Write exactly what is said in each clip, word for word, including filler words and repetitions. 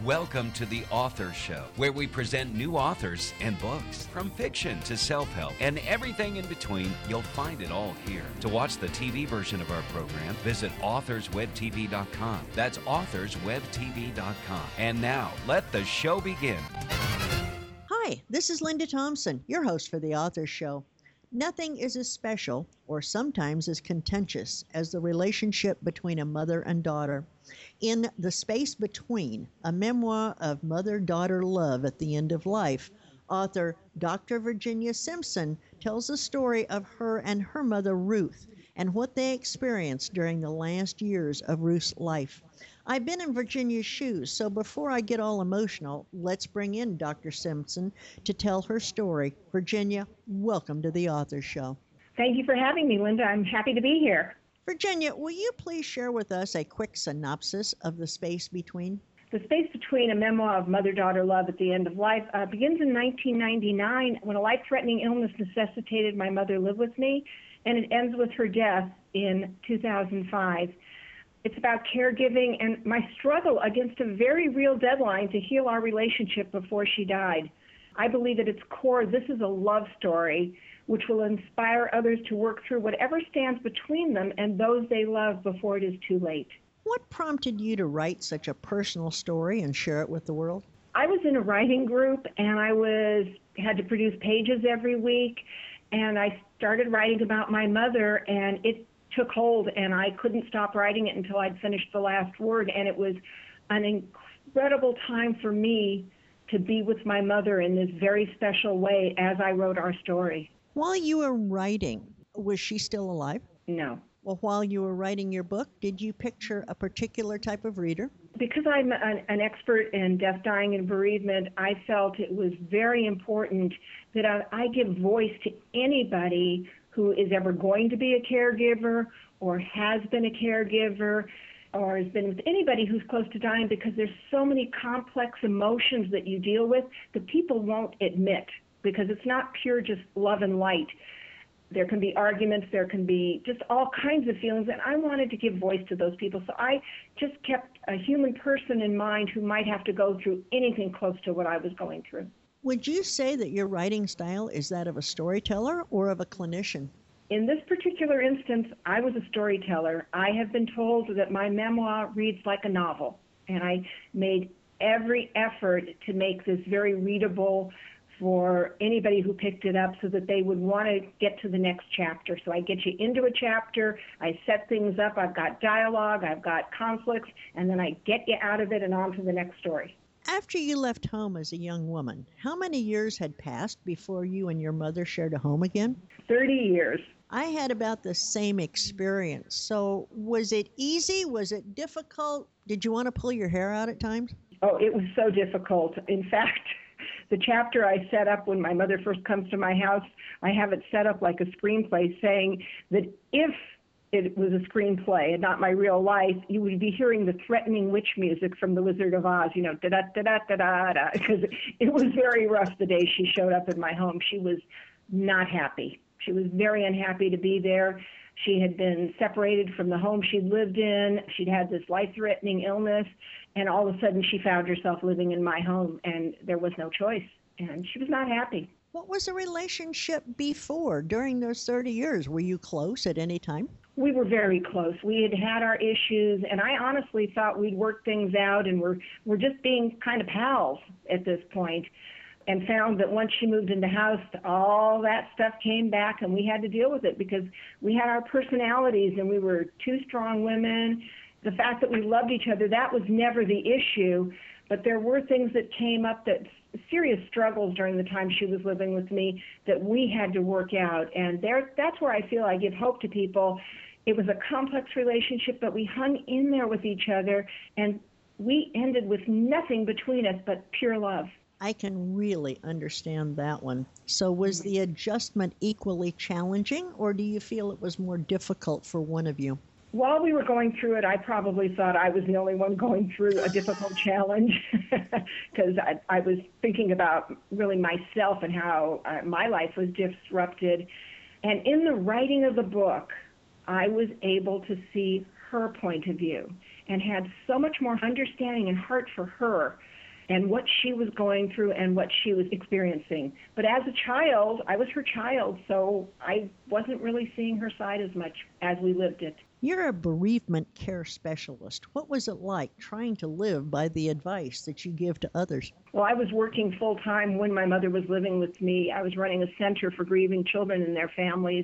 Welcome to The Author Show, where we present new authors and books. From fiction to self-help and everything in between, you'll find it all here. To watch the T V version of our program, visit authors web t v dot com. That's authors web t v dot com. And now, let the show begin. Hi, this is Linda Thompson, your host for The Author Show. Nothing is as special, or sometimes as contentious, as the relationship between a mother and daughter. In The Space Between, a memoir of mother-daughter love at the end of life, author Doctor Virginia Simpson tells the story of her and her mother Ruth and what they experienced during the last years of Ruth's life. I've been in Virginia's shoes, so before I get all emotional, let's bring in Doctor Simpson to tell her story. Virginia, welcome to The Author Show. Thank you for having me, Linda. I'm happy to be here. Virginia, will you please share with us a quick synopsis of The Space Between? The Space Between, a memoir of mother-daughter love at the end of life, uh, begins in nineteen ninety-nine when a life-threatening illness necessitated my mother live with me, and it ends with her death in two thousand five. It's about caregiving and my struggle against a very real deadline to heal our relationship before she died. I believe at its core, this is a love story which will inspire others to work through whatever stands between them and those they love before it is too late. What prompted you to write such a personal story and share it with the world? I was in a writing group and I was had to produce pages every week, and I started writing about my mother, and it took hold, and I couldn't stop writing it until I'd finished the last word, and it was an incredible time for me to be with my mother in this very special way as I wrote our story. While you were writing, was she still alive? No. Well, while you were writing your book, did you picture a particular type of reader? Because I'm an, an expert in death, dying, and bereavement, I felt it was very important that I, I give voice to anybody who is ever going to be a caregiver or has been a caregiver or has been with anybody who's close to dying, because there's so many complex emotions that you deal with that people won't admit, because it's not pure just love and light. There can be arguments, there can be just all kinds of feelings, and I wanted to give voice to those people. So I just kept a human person in mind who might have to go through anything close to what I was going through. Would you say that your writing style is that of a storyteller or of a clinician? In this particular instance, I was a storyteller. I have been told that my memoir reads like a novel, and I made every effort to make this very readable for anybody who picked it up so that they would want to get to the next chapter. So I get you into a chapter, I set things up, I've got dialogue, I've got conflicts, and then I get you out of it and on to the next story. After you left home as a young woman, how many years had passed before you and your mother shared a home again? thirty years. I had about the same experience. So was it easy? Was it difficult? Did you want to pull your hair out at times? Oh, it was so difficult. In fact, the chapter I set up when my mother first comes to my house, I have it set up like a screenplay, saying that if it was a screenplay and not my real life, you would be hearing the threatening witch music from The Wizard of Oz, you know, da-da-da-da-da-da, because it was very rough the day she showed up in my home. She was not happy. She was very unhappy to be there. She had been separated from the home she'd lived in. She'd had this life-threatening illness, and all of a sudden she found herself living in my home, and there was no choice, and she was not happy. What was the relationship before, during those thirty years? Were you close at any time? We were very close. We had had our issues, and I honestly thought we'd work things out, and we're, we're just being kind of pals at this point. And found that once she moved into house, all that stuff came back, and we had to deal with it because we had our personalities, and we were two strong women. The fact that we loved each other, that was never the issue, but there were things that came up, that serious struggles during the time she was living with me that we had to work out. And there, that's where I feel I give hope to people. It was a complex relationship, but we hung in there with each other, and we ended with nothing between us but pure love. I can really understand that one. So was the adjustment equally challenging, or do you feel it was more difficult for one of you? While we were going through it, I probably thought I was the only one going through a difficult challenge because I, I was thinking about really myself and how uh, my life was disrupted. And in the writing of the book, I was able to see her point of view and had so much more understanding and heart for her and what she was going through and what she was experiencing. But as a child, I was her child, so I wasn't really seeing her side as much as we lived it. You're a bereavement care specialist. What was it like trying to live by the advice that you give to others? Well, I was working full-time when my mother was living with me. I was running a center for grieving children and their families.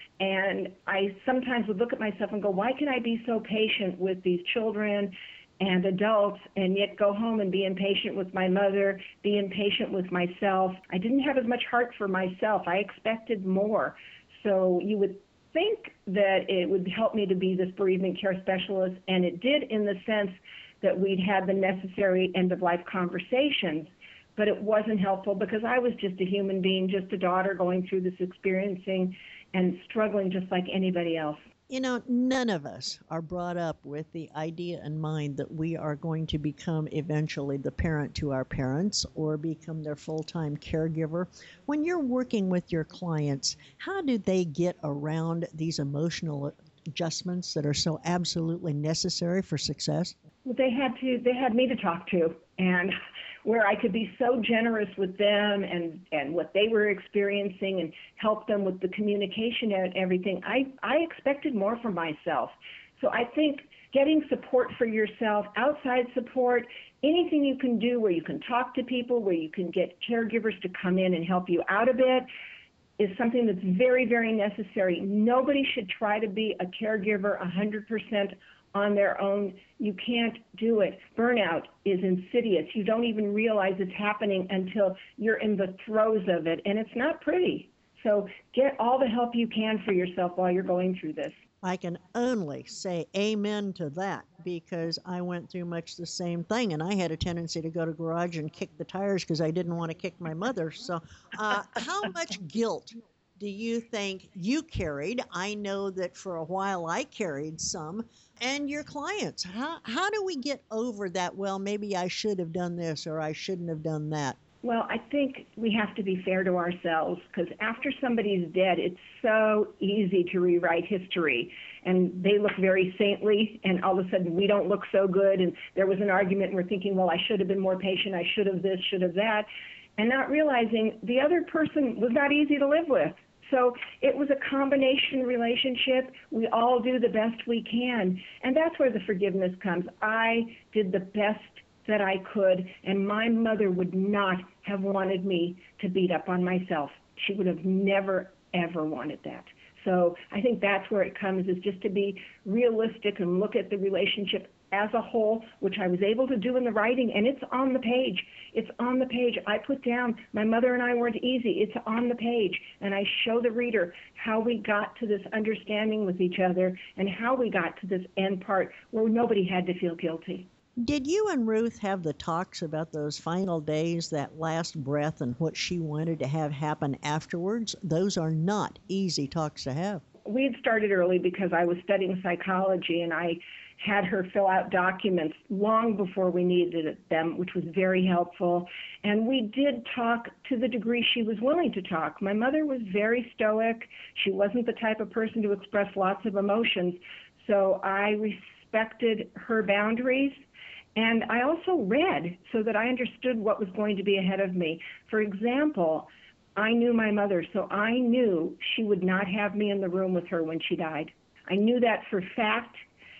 And I sometimes would look at myself and go, why can I be so patient with these children and adults and yet go home and be impatient with my mother, be impatient with myself? I didn't have as much heart for myself. I expected more. So you would think that it would help me to be this bereavement care specialist, and it did in the sense that we'd had the necessary end-of-life conversations, but it wasn't helpful because I was just a human being, just a daughter going through this experiencing and struggling just like anybody else. You know, none of us are brought up with the idea in mind that we are going to become eventually the parent to our parents or become their full-time caregiver. When you're working with your clients, how do they get around these emotional adjustments that are so absolutely necessary for success? Well, they had to, they had me to talk to, and where I could be so generous with them and, and what they were experiencing and help them with the communication and everything, I, I expected more from myself. So I think getting support for yourself, outside support, anything you can do where you can talk to people, where you can get caregivers to come in and help you out a bit, is something that's very, very necessary. Nobody should try to be a caregiver one hundred percent on their own. You can't do it. Burnout is insidious. You don't even realize it's happening until you're in the throes of it, and it's not pretty. So get all the help you can for yourself while you're going through this. I can only say amen to that because I went through much the same thing, and I had a tendency to go to garage and kick the tires because I didn't want to kick my mother. So uh, how much guilt do you think you carried? I know that for a while I carried some. And your clients, how, how do we get over that, well, maybe I should have done this or I shouldn't have done that? Well, I think we have to be fair to ourselves because after somebody's dead, it's so easy to rewrite history. And they look very saintly, and all of a sudden we don't look so good. And there was an argument, and we're thinking, well, I should have been more patient. I should have this, should have that. And not realizing the other person was not easy to live with. So it was a combination relationship. We all do the best we can. And that's where the forgiveness comes. I did the best that I could, and my mother would not have wanted me to beat up on myself. She would have never, ever wanted that. So I think that's where it comes, is just to be realistic and look at the relationship as a whole, which I was able to do in the writing, and it's on the page. It's on the page. I put down, my mother and I weren't easy. It's on the page, and I show the reader how we got to this understanding with each other and how we got to this end part where nobody had to feel guilty. Did you and Ruth have the talks about those final days, that last breath, and what she wanted to have happen afterwards? Those are not easy talks to have. We had started early because I was studying psychology, and I had her fill out documents long before we needed them, which was very helpful. And we did talk to the degree she was willing to talk. My mother was very stoic. She wasn't the type of person to express lots of emotions. So I respected her boundaries. And I also read so that I understood what was going to be ahead of me. For example, I knew my mother, so I knew she would not have me in the room with her when she died. I knew that for fact.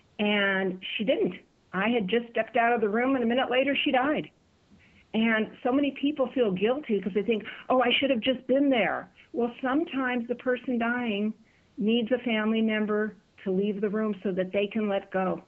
And she didn't. I had just stepped out of the room, and a minute later, she died. And so many people feel guilty because they think, oh, I should have just been there. Well, sometimes the person dying needs a family member to leave the room so that they can let go.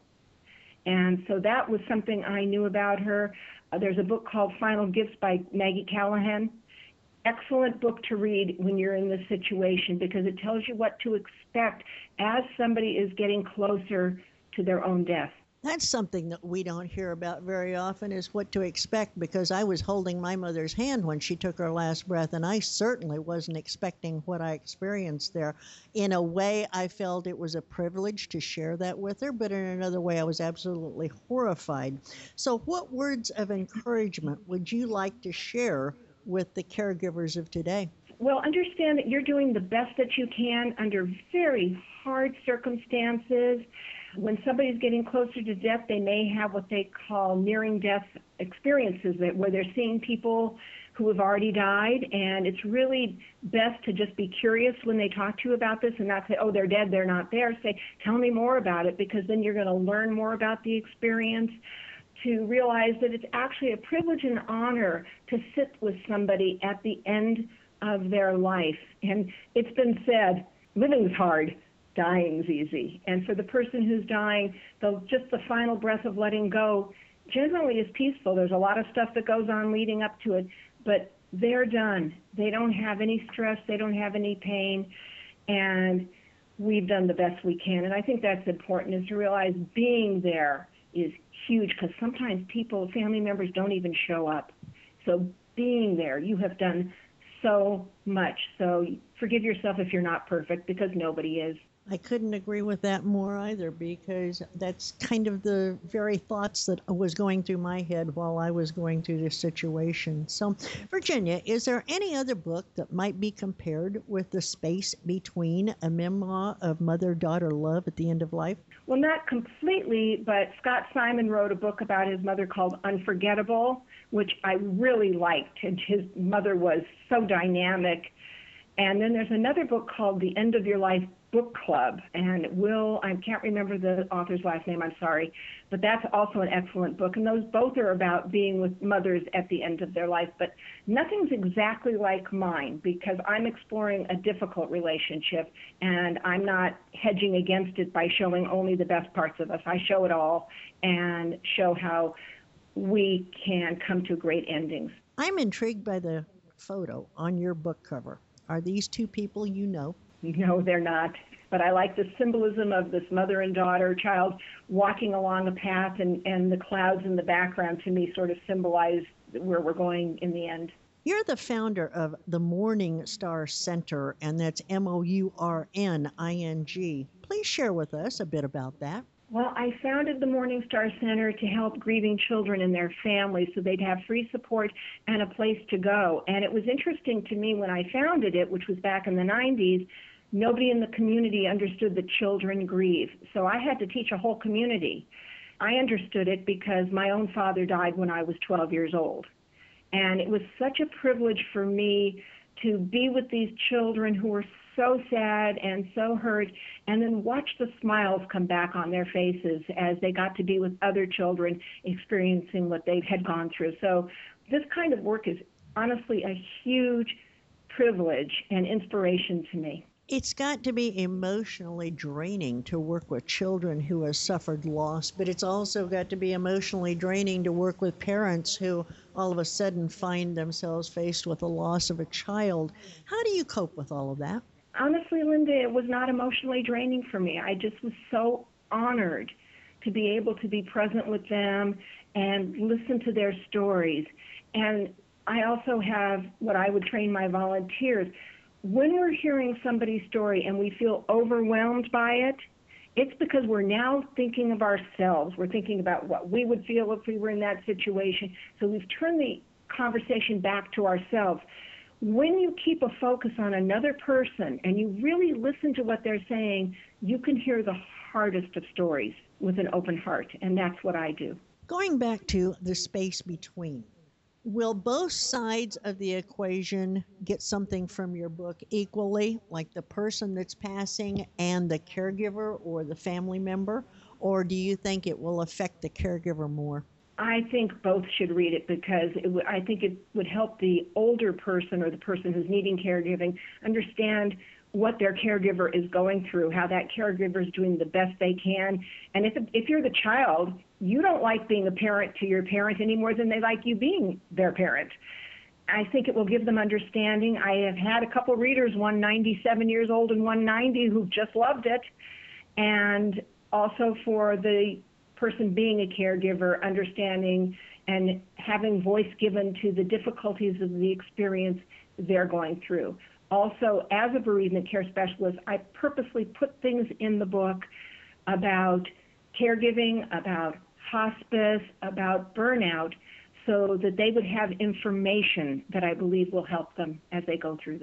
And so that was something I knew about her. Uh, there's a book called Final Gifts by Maggie Callahan. Excellent book to read when you're in this situation because it tells you what to expect as somebody is getting closer to their own death. That's something that we don't hear about very often, is what to expect, because I was holding my mother's hand when she took her last breath, and I certainly wasn't expecting what I experienced there. In a way, I felt it was a privilege to share that with her, but in another way, I was absolutely horrified. So what words of encouragement would you like to share with the caregivers of today? Well, understand that you're doing the best that you can under very hard circumstances. When somebody's getting closer to death, they may have what they call nearing death experiences, that where they're seeing people who have already died, and it's really best to just be curious when they talk to you about this and not say, oh, they're dead, they're not there. Say, tell me more about it, because then you're going to learn more about the experience, to realize that it's actually a privilege and honor to sit with somebody at the end of their life. And it's been said, living's hard, dying's easy. And for the person who's dying, the, just the final breath of letting go generally is peaceful. There's a lot of stuff that goes on leading up to it, but they're done. They don't have any stress. They don't have any pain. And we've done the best we can. And I think that's important, is to realize being there is huge, because sometimes people, family members, don't even show up. So being there, you have done so much. So forgive yourself if you're not perfect, because nobody is. I couldn't agree with that more either, because that's kind of the very thoughts that was going through my head while I was going through this situation. So, Virginia, is there any other book that might be compared with The Space Between, a memoir of mother-daughter love at the end of life? Well, not completely, but Scott Simon wrote a book about his mother called Unforgettable, which I really liked, and his mother was so dynamic. And then there's another book called The End of Your Life Book Club, and Will, I can't remember the author's last name, I'm sorry, but that's also an excellent book. And those both are about being with mothers at the end of their life, but nothing's exactly like mine, because I'm exploring a difficult relationship, and I'm not hedging against it by showing only the best parts of us. I show it all and show how we can come to great endings. I'm intrigued by the photo on your book cover. Are these two people you know? No, they're not. But I like the symbolism of this mother and daughter, child walking along a path, and, and the clouds in the background to me sort of symbolize where we're going in the end. You're the founder of the Morning Star Center, and that's M O U R N I N G. Please share with us a bit about that. Well, I founded the Morning Star Center to help grieving children and their families so they'd have free support and a place to go. And it was interesting to me when I founded it, which was back in the nineties, nobody in the community understood that children grieve. So I had to teach a whole community. I understood it because my own father died when I was twelve years old. And it was such a privilege for me to be with these children who were so sad and so hurt, and then watch the smiles come back on their faces as they got to be with other children experiencing what they had gone through. So this kind of work is honestly a huge privilege and inspiration to me. It's got to be emotionally draining to work with children who have suffered loss, but it's also got to be emotionally draining to work with parents who all of a sudden find themselves faced with the loss of a child. How do you cope with all of that? Honestly, Linda, it was not emotionally draining for me. I just was so honored to be able to be present with them and listen to their stories. And I also have what I would train my volunteers. When we're hearing somebody's story and we feel overwhelmed by it, it's because we're now thinking of ourselves. We're thinking about what we would feel if we were in that situation. So we've turned the conversation back to ourselves. When you keep a focus on another person and you really listen to what they're saying, you can hear the hardest of stories with an open heart, and that's what I do. Going back to The Space Between, will both sides of the equation get something from your book equally, like the person that's passing and the caregiver or the family member, or do you think it will affect the caregiver more? I think both should read it, because it w- I think it would help the older person or the person who's needing caregiving understand what their caregiver is going through, how that caregiver is doing the best they can. And if if you're the child, you don't like being a parent to your parent any more than they like you being their parent. I think it will give them understanding. I have had a couple readers, one ninety-seven years old and one ninety, who've just loved it. And also for the person being a caregiver, understanding and having voice given to the difficulties of the experience they're going through. Also, as a bereavement care specialist, I purposely put things in the book about caregiving, about hospice, about burnout, so that they would have information that I believe will help them as they go through this.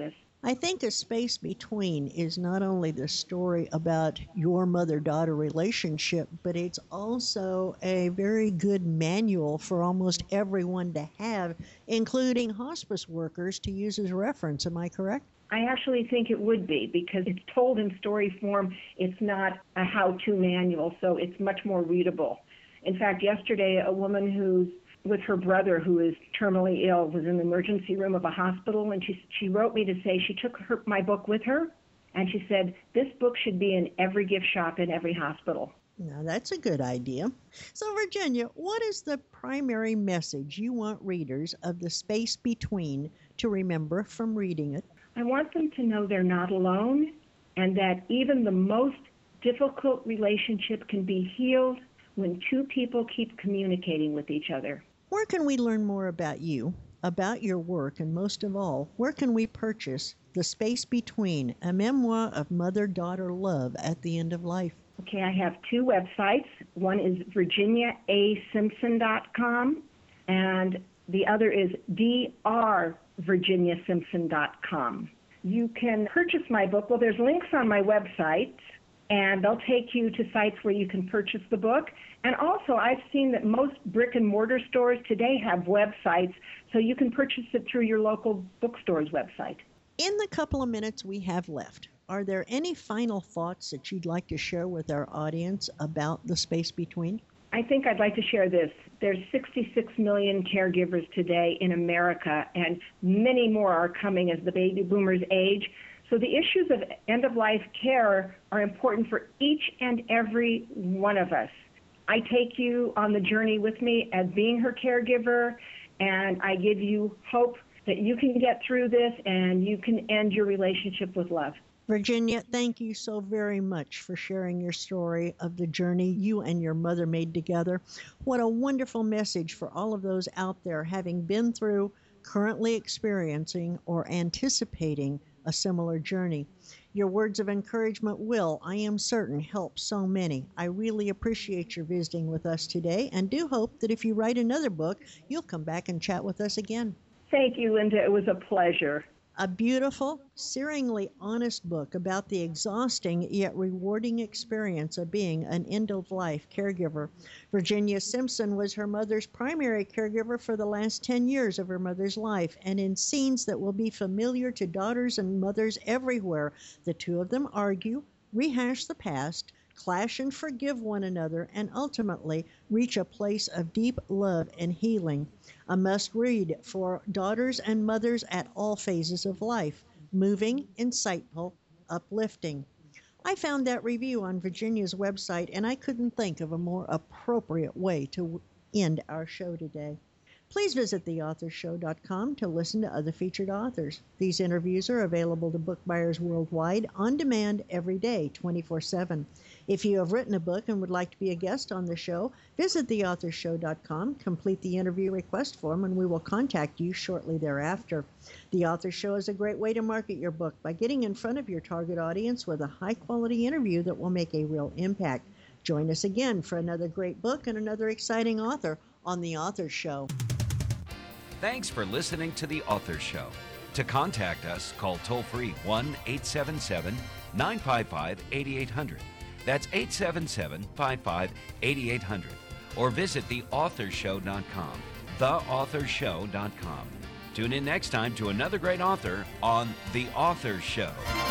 I think A Space Between is not only the story about your mother-daughter relationship, but it's also a very good manual for almost everyone to have, including hospice workers, to use as reference. Am I correct? I actually think it would be, because it's told in story form. It's not a how-to manual, so it's much more readable. In fact, yesterday, a woman who's with her brother, who is terminally ill, was in the emergency room of a hospital, and she she wrote me to say she took her, my book with her, and she said, this book should be in every gift shop in every hospital. Now, that's a good idea. So, Virginia, what is the primary message you want readers of The Space Between to remember from reading it? I want them to know they're not alone, and that even the most difficult relationship can be healed when two people keep communicating with each other. Where can we learn more about you, about your work, and most of all, where can we purchase The Space Between, a memoir of mother-daughter love at the end of life? Okay, I have two websites. One is virginia a simpson dot com, and the other is d r virginia simpson dot com. You can purchase my book. Well, there's links on my website, and they'll take you to sites where you can purchase the book. And also, I've seen that most brick and mortar stores today have websites, so you can purchase it through your local bookstore's website. In the couple of minutes we have left, are there any final thoughts that you'd like to share with our audience about The Space Between? I think I'd like to share this. There's sixty-six million caregivers today in America, and many more are coming as the baby boomers age. So the issues of end-of-life care are important for each and every one of us. I take you on the journey with me as being her caregiver, and I give you hope that you can get through this and you can end your relationship with love. Virginia, thank you so very much for sharing your story of the journey you and your mother made together. What a wonderful message for all of those out there having been through, currently experiencing, or anticipating a similar journey. Your words of encouragement will, I am certain, help so many. I really appreciate your visiting with us today, and do hope that if you write another book, you'll come back and chat with us again. Thank you, Linda. It was a pleasure. A beautiful, searingly honest book about the exhausting yet rewarding experience of being an end-of-life caregiver. Virginia Simpson was her mother's primary caregiver for the last ten years of her mother's life, and in scenes that will be familiar to daughters and mothers everywhere, the two of them argue, rehash the past, clash and forgive one another, and ultimately reach a place of deep love and healing. A must-read for daughters and mothers at all phases of life. Moving, insightful, uplifting. I found that review on Virginia's website, and I couldn't think of a more appropriate way to end our show today. Please visit the author show dot com to listen to other featured authors. These interviews are available to book buyers worldwide on demand every day, twenty-four seven. If you have written a book and would like to be a guest on the show, visit the author show dot com, complete the interview request form, and we will contact you shortly thereafter. The Author Show is a great way to market your book by getting in front of your target audience with a high-quality interview that will make a real impact. Join us again for another great book and another exciting author on The Author Show. Thanks for listening to The Author Show. To contact us, call toll-free one eight seven seven, nine five five, eight eight hundred. That's eight seven seven, five five, eight eight hundred. Or visit the author show dot com, the author show dot com. Tune in next time to another great author on The Author Show.